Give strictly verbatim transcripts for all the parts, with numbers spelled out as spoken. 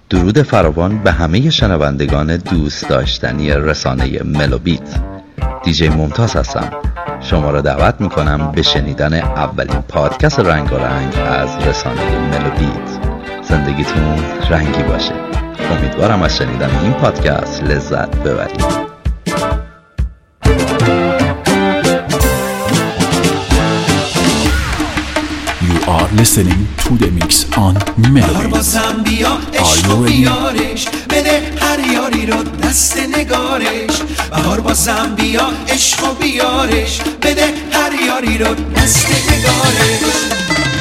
درود فراوان به همه شنوندگان دوست داشتنی رسانه ملوبیت. دیجی ممتاز هستم. شما را دعوت میکنم به شنیدن اولین پادکست رنگارنگ از رسانه ملوبیت. زندگیتون رنگی باشه. امیدوارم از شنیدن این پادکست لذت ببرید. You are listening to the mix on Melody. Are you ready? بده هر یاری رو دست نگارش. بهار بازم بیا عشق و بیارش. بده هر یاری رو دست نگارش.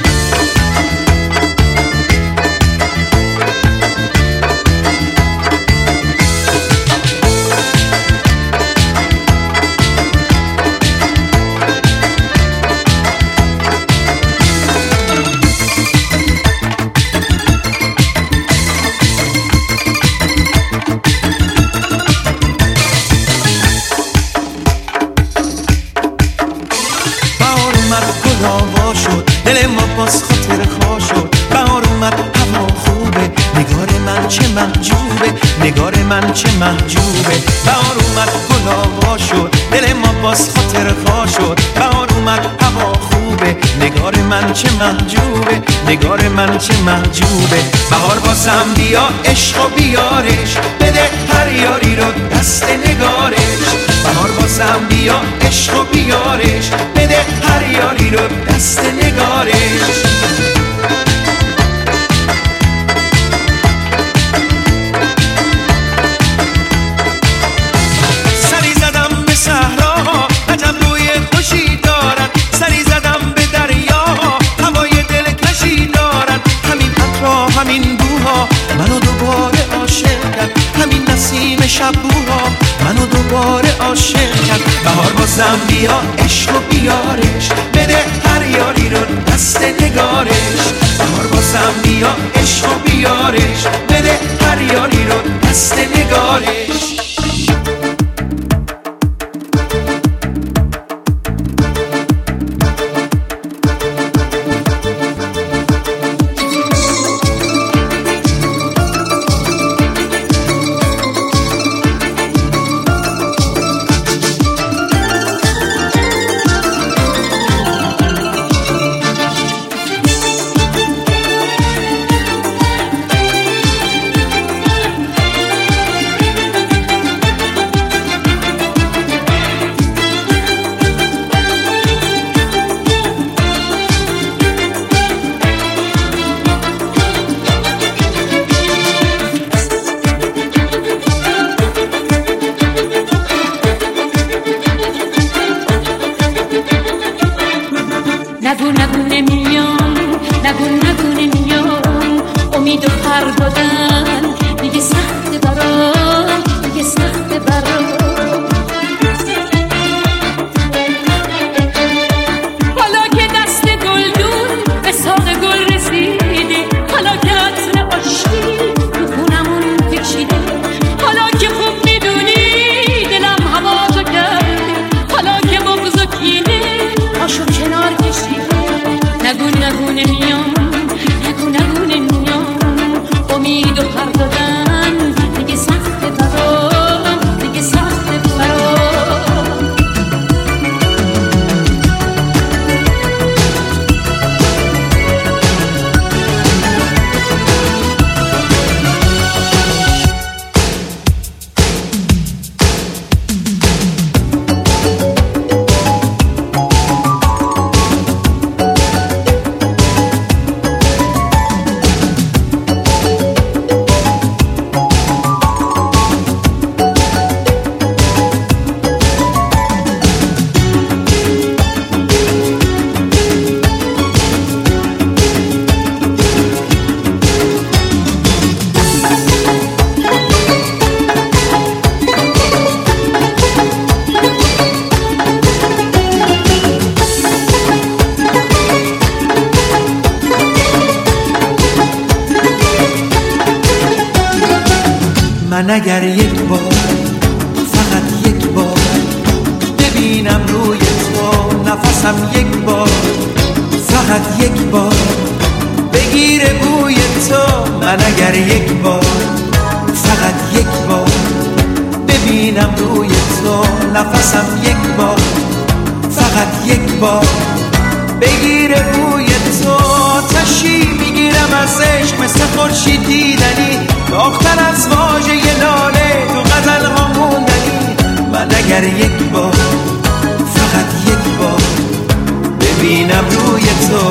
دل ما باز خاطر خواه شد. بهار اومد هوا خوبه. نگار من چه محجوبه. نگار من چه محجوبه. بهار اومد گل آوا شد. دل ما باز خاطر خواه شد. بهار اومد هوا خوبه. نگار من چه محجوبه. نگار من چه محجوبه. بهار بازم بیا عشق و بیارش. بده هر یاری رو دست نگارش. بهار بازم بیا عشق و بیارش. بده هر یاری رو دست نگارش. سری زدم به صحراها عجب روی خوشی دارد. سری زدم به دریاها هوای دلکشی دارد. همین عطرها همین بوها منو دوباره عاشق کرد. همین نسیم شبوها منو دوباره عاشق کرد. بهار بازم بیا عشق و بیارش. بده هر یاری رو دست نگارش. بهار بازم بیا عشق و بیارش. بده هر یاری رو دست نگارش. نگو نگو نمیام نگو نگو نمیام امید و پر دادن دیگه سخت برام دیگه سخت برام. حالا که دست گلدون به ساق گل رسیده. حالا که عطر عاشقی تو خونمون کشیده. حالا که خوب میدونی دلم هواشو کرده. حالا که بغض و کینه هاشو کنار کشیده. نگو نگو نمیام نگو نگو نمیام امید و پر دادن دیگه سخت برام دیگه سخت برام. من اگر یک بار فقط یک بار ببینم روی تو نفسم یک بار فقط یک بار بگیره بوی تو من اگر یک بار فقط یک بار ببینم روی تو نفسم یک بار فقط یک بار بگیره بوی تو آتشی میگیرم از عشق مثل خورشید دیدنی داغ‌تر از واژه لاله تو غزل ها موندنی من اگر یک بار فقط یک بار ببینم روی تو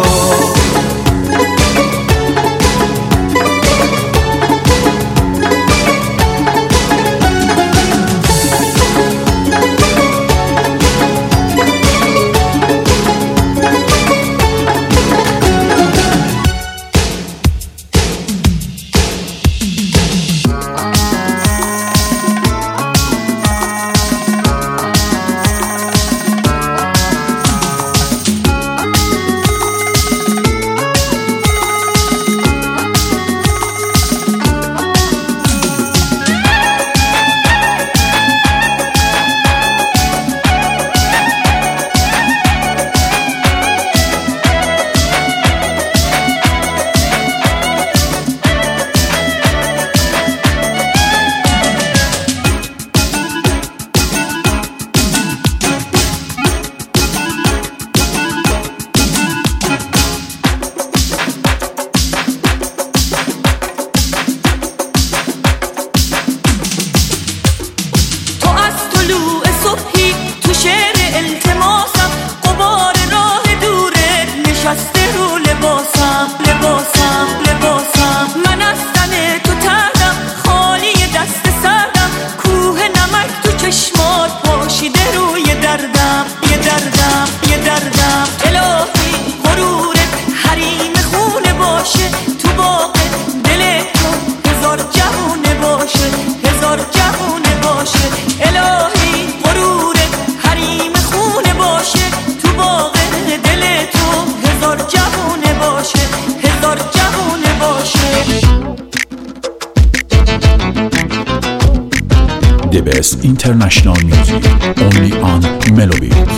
The best international music only on Melobeat.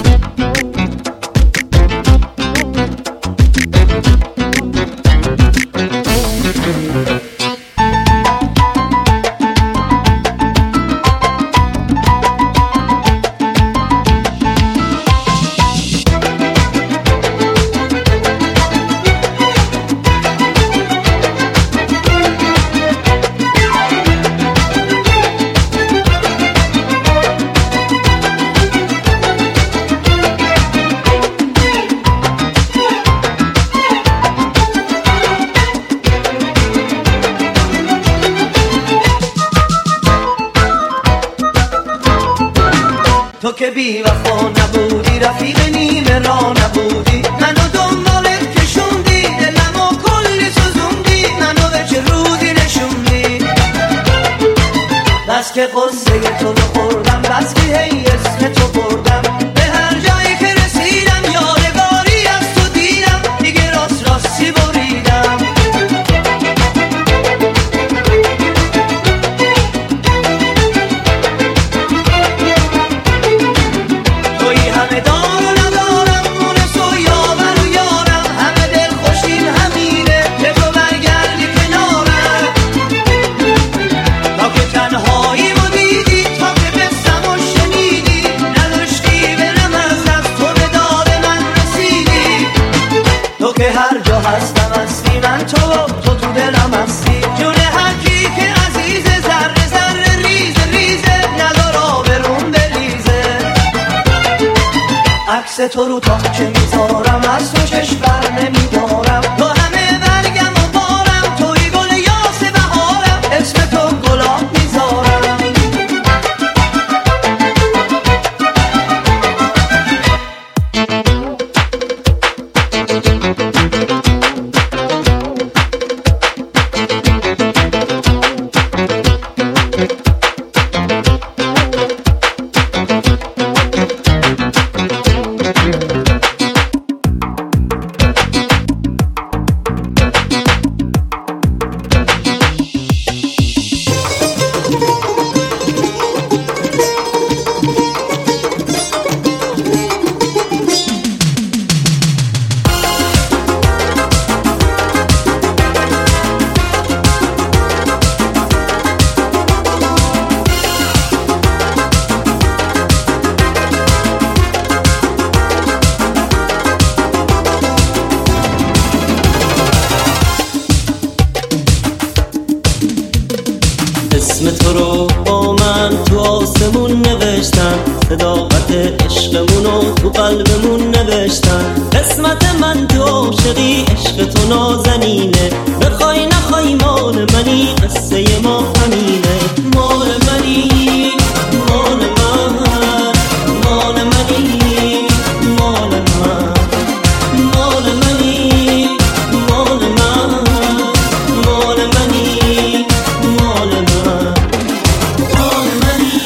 تو که بی وفا نبودی رفیق نیمه را نبودی منو دنبالت کشوندی دلمو کلی سوزوندی منو به چه روزی نشوندی بس که قصه تو رو خوردم بس که هی اسم تو بردم به هر جایی که رسیدم یادگاری از تو دیدم دیگه راست راستی بریدم هر جا هستم هستی من تو تو تو دلم هستی جون هر کی که عزیزه ذره ذره ریزه ریزه ندار آبروم بریزه عکس تو رو تا چه میذارم از تو چشم بر نمیدارم تو همه برگم و بارم توی گل یاس بهارم اسم تو گلاب میذارم اسم تو رو با من تو آسمون نوشتم، صداقت عشقمونو تو قلبمون نوشتم. قسمت من تو عاشقی، عشق تو نازنینه، بخوای نخوای مال منی، قصه ما همینه. مال منی مال من، مال منی مال من، مال منی مال من، مال منی مال من، مال منی.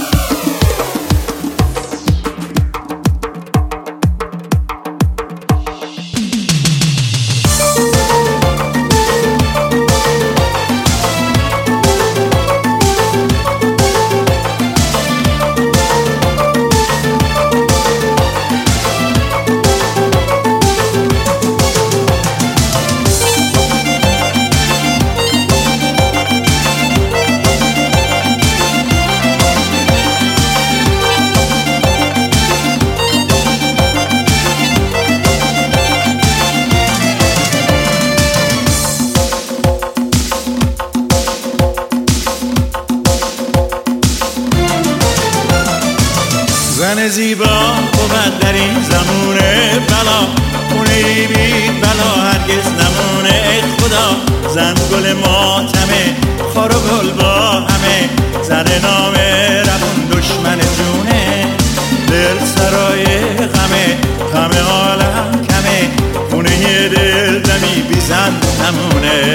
زن زیبا بود در این زمونه بلا، خونه بی بلا هرگز نمونه. ای خدا زن گل ماتمه، خار و گل با همه، زن نامه ربون دشمن جونه. دل سرای غمه، غم عالم کمه، خونه دل دمی بی زن نمونه.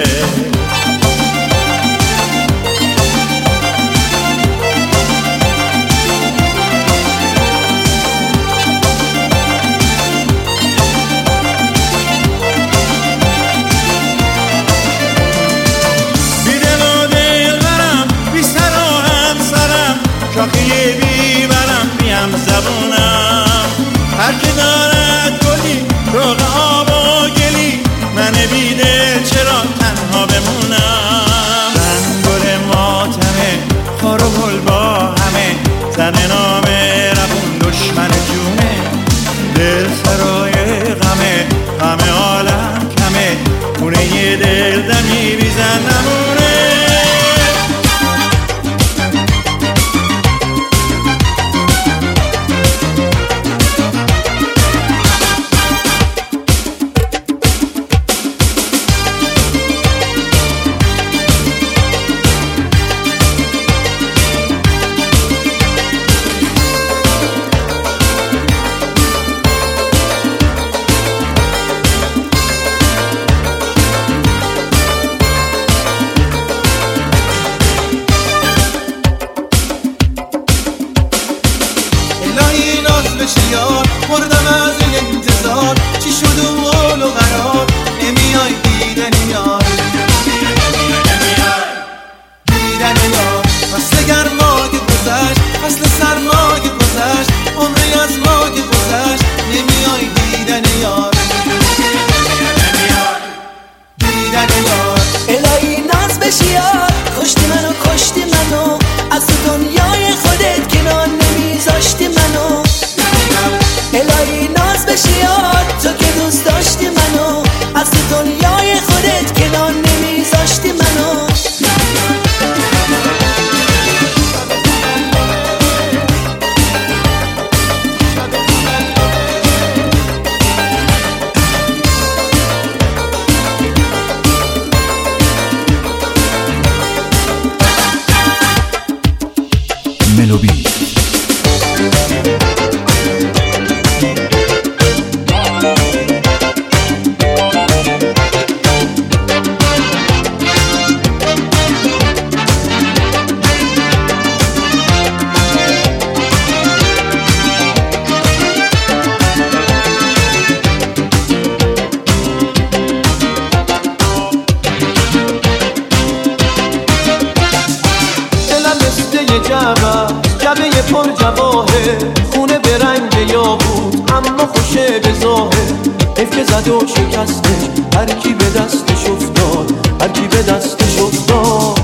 شاخه بیبرم بیم زبونم، هر که دارد گلی روغ آب و گلی، من بیدل چرا تنها بمونم. زن گل ماتمه، خار و گل با همه، زن نامه ربون دشمن جونه. دل سرای غمه، غم عالم کمه، خونه دل دمی بی زن نمونه. مردم از این انتظار، چی شد و قول و قرار، نمیای دیدن یار، دیدن یار. فصل گرما که گذشت، فصل سرما که گذشت، عمری از ما که گذشت، نمیای دیدن یار، دیدن یار. الهی ناز بشی یار، کشتی منو کشتی منو، از دنیای خودت کنار نمیذاشتی منو. الهی ناز بشی یار، تو که دوست داشتی منو، از دنیای خودت کنار نمیذاشتی منو. ملوبی جبه پر جواهر، خونه به رنگ یاقوت اما خوشه به ظاهر. حیف که زد و شکستش، هر کی به دستش افتاد، هر کی به دستش افتاد.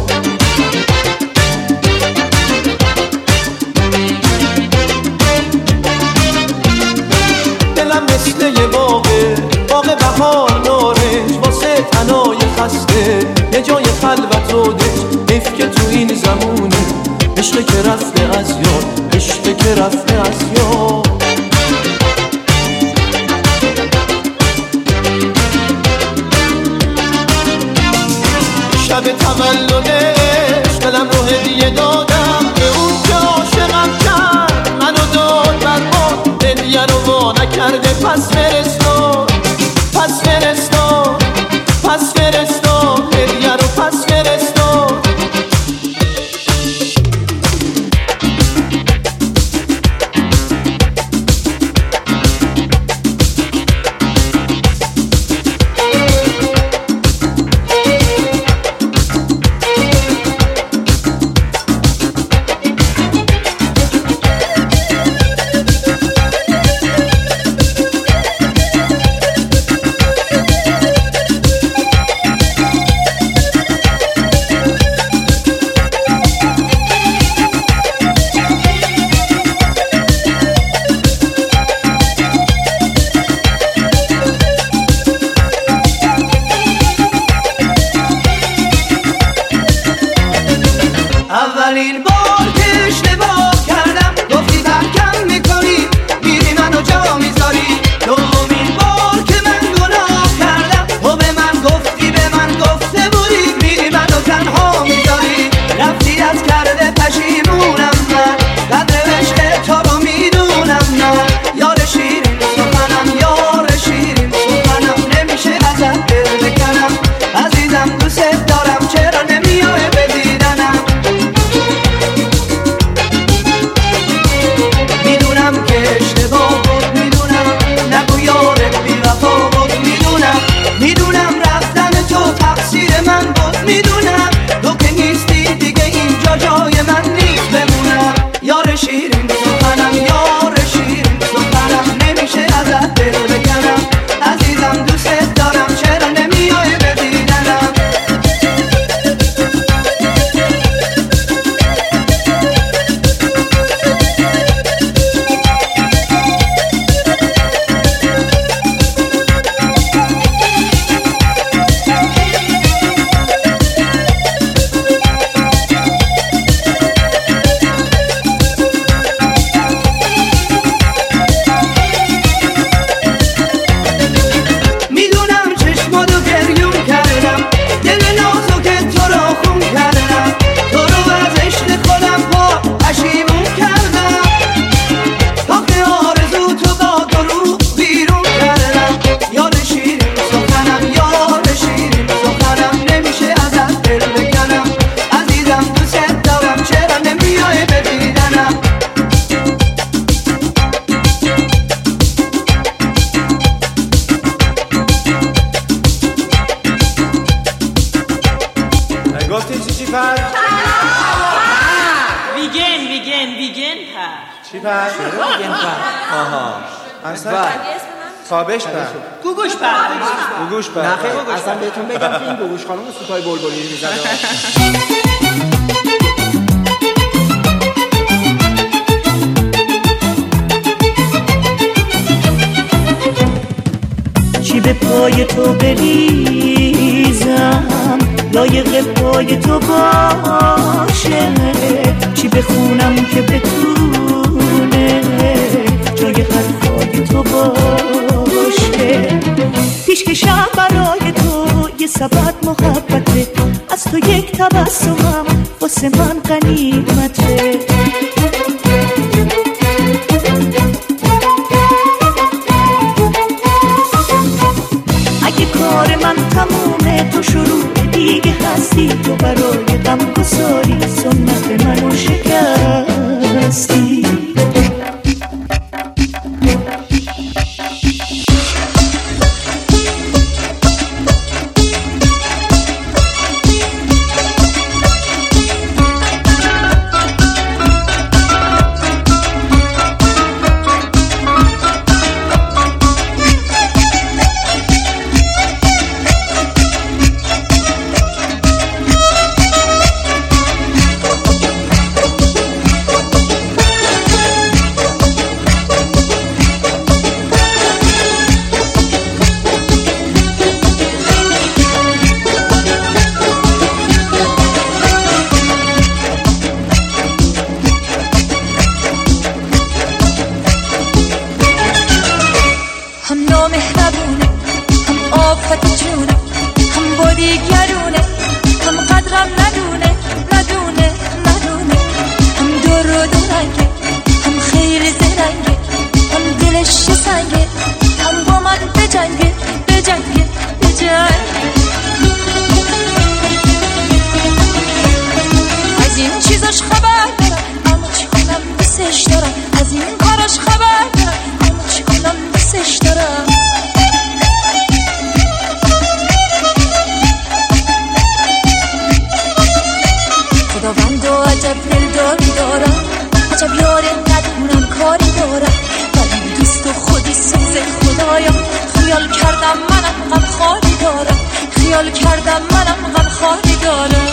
دلم مثل یه باغه، باغ بهار نارنج، واسه تنای خسته بسته یه جای خلوت و دک اف که تو این زمونه عشق که رفته از یاد، عشق که رفته از یاد. شب تولدش دلم رو هدیه دادم به اون که عاشقم کرد منو داد بر ما، هدیه رو وا نکرده پس فرستاد، پس فرستاد، پس فرستاد، هدیه رو پس فرستاد. اولین بار که اشتباه کردم گفتی ترکم میکنی میری منو جا میذاری، دومین بار که من گناه کردم تو به من گفتی به من گفته بودی میری منو تنها میذاری، رفتی از کرده پشیمونم من قدر عشق تو رو میدونم من، یار شیرین سخنم یار شیرین سخنم نمیشه ازت دل بکنم، عزیزم دوست دارم چرا نمیای بدیدنم، میدونم که اشتباه بود میدونم نگو یارت بی وفا بود میدونم، میدونم رفتن تو تقصیر من بود میدونم، تو که نیستی دیگه اینجا جای من نیست بمونم، یار شیرین سخنم یار شیرین سخنم نمیشه ازت دل بکنم، عزیزم دوست دارم چرا نمیای ببینم. میدونم چشماتو گریون کردم دل نازو که تو رو خون کردم، تو رو از عشق خودم با پشیمون کردم، تا که آرزو تو با درو بیرون کردم، یار شیرین سخنم یار شیرین سخنم نمیشه ازت دل بکنم، عزیزم دوست دارم چرا نمیای ببینم. گفتی چی چی پر؟ ویگن ویگن ویگن پر چی پر؟ ویگن پر آها اصلا خوابش پر گوگوش پر گوگوش پر نه خیلی اصلا بهتون بگم که این گوگوش خانم سوتای بلبلی میزنه. چی به پای تو بریزم لایق پای تو باشه، چی بخونم که بتونه جای حرفای تو باشه، پیش کشم برای تو یه سبد محبته، از تو یک تبسمم واسه من غنیمته، اگه کار من تمومه تو شروع دیگه هستی، تو برای غم گساری سنت منو شکستی. کردم منم غم خالی دارم، خیال کردم منم غم خالی دارم.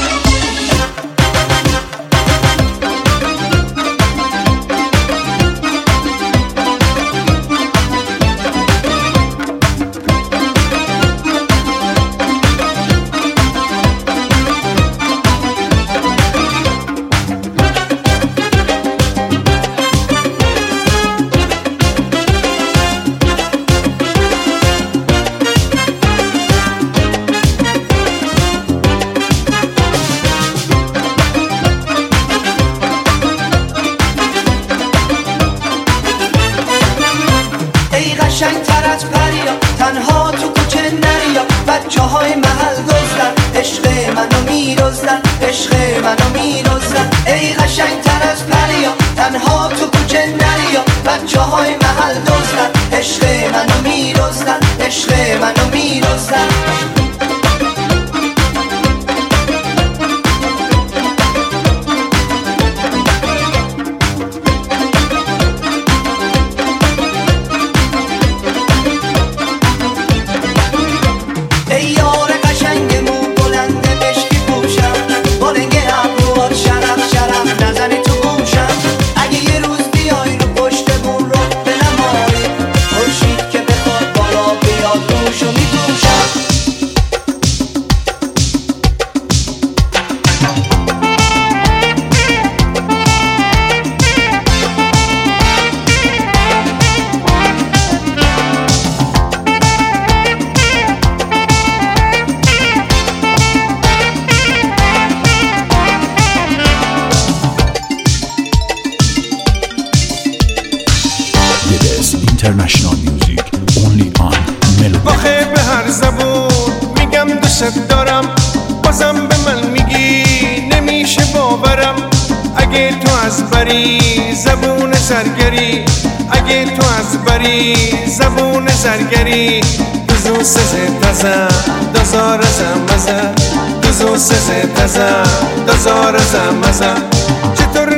International music only on Melody. آخه به هر زبون میگم دوست دارم، بازم به من میگی نمیشه باورم. اگه تو از بری زبون زرگری، اگه تو از بری زبون زرگری، دوزو سزه تزم دازار زمزم، دوزو سزه تزم دازار زمزم. چطور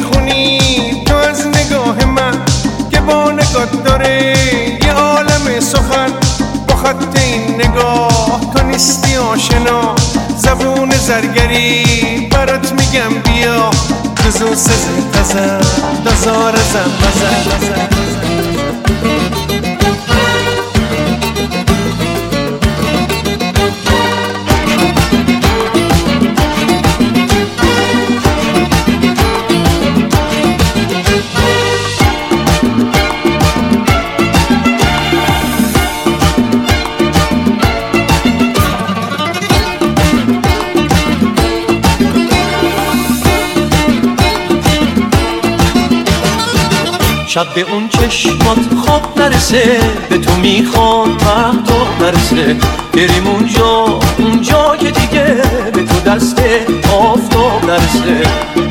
نمیخونی تو از نگاه من که با نگات داره یه عالم سخن؟ با خط این نگاه تو نیستی آشنا، زبون زرگری برات میگم بیا، دوزو سزه تزم دازار زمزم. شب به اون چشمات خواب نرسه، به تو میخوام مهتاب نرسه، بریم اونجا اونجا که دیگه به تو دست آفتاب نرسه.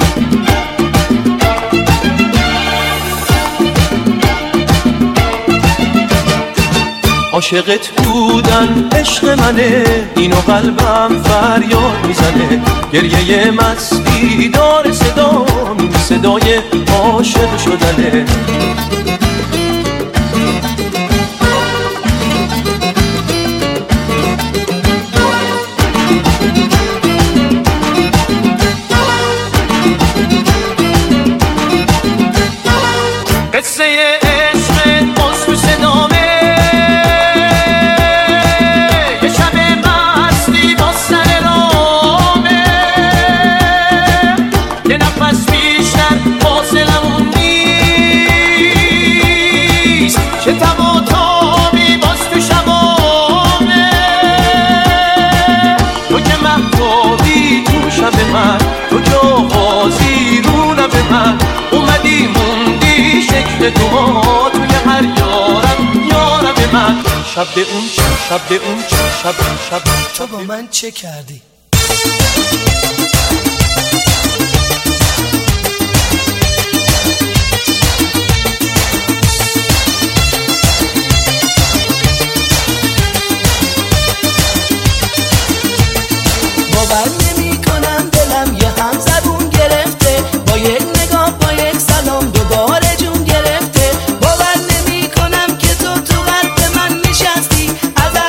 عاشقت بودن عشق منه، اینو قلبم فریاد میزنه، گریه مستی داره صدا، صدای عاشق شدنه. قصه عشق مصر صدامه، یه شب مستی با سر رامه، یه نفس بیشتر فاصلمون نیست، چه تب و تابی باز تو شبامه. تو که مهتابی تو شب من، تو که آغازی رو لب من، اومدی موندی شکل تو توی هر یارم یارم من. شب به اون چه شب به اون چه شب شب تو با من چه کردی؟ باور نمی کنم دلم یه هم زبون گرفته، با یک نگاه با یک سلام دوباره جون گرفته. باور نمی کنم که تو تو قلب من نشستی، از